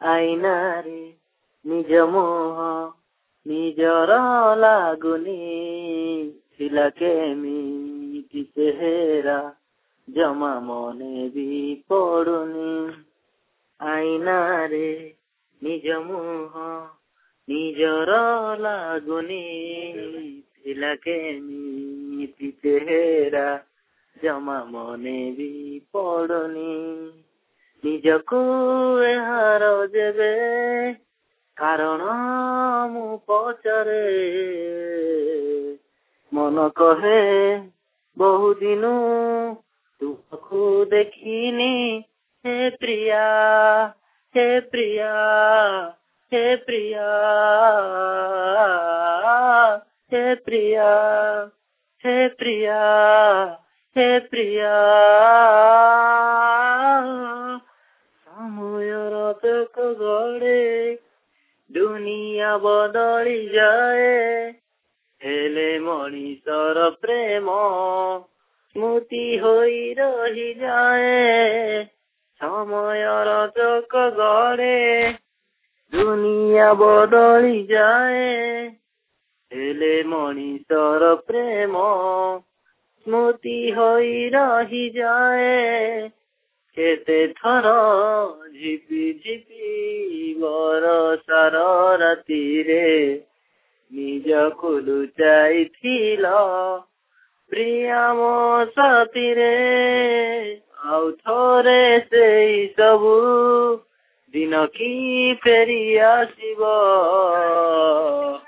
ଆଇନାରେ ନିଜ ମୁହଁ ନିଜର ଲାଗୁନି ଥିଲା କେମିତି ଚେହେରା ଜମା ମନେ ବି ପଡୁନି ଆଇନାରେ ନିଜ ମୁହଁ ନିଜର ଲାଗୁନି ଥିଲା କେମିତି ଚେହେରା ଜମା ମନେ ବି ପଡୁନି ନିଜକୁ ଏହାର ଯେବେ କାରଣ ମୁଁ ପଚାରେ ମନ କହେ ବହୁଦିନୁ ତୁମକୁ ଦେଖିନି हे प्रिया हे प्रिया हे प्रिया हे प्रिया हे प्रिया हे प्रिया ସମୟର ଚକ ଗଡ଼େ ଦୁନିଆ ବଦଳି ଯାଏ ହେଲେ ମଣିଷର ପ୍ରେମ ସ୍ମୃତି ହୋଇ ରହିଯାଏ ସମୟର ଚକ ଗଡ଼େ ଦୁନିଆ ବଦଳି ଯାଏ ହେଲେ ମଣିଷର ପ୍ରେମ ସ୍ମୃତି ହୋଇ ରହିଯାଏ କେତେ ଥର ଝିପି ଝିପି ବର୍ଷାର ରାତିରେ ନିଜକୁ ଲୁଚାଇଥିଲ ପ୍ରିୟା ମୋ ସାଥିରେ ଆଉ ଥରେ ସେଇ ସବୁ ଦିନ କି ଫେରି ଆସିବ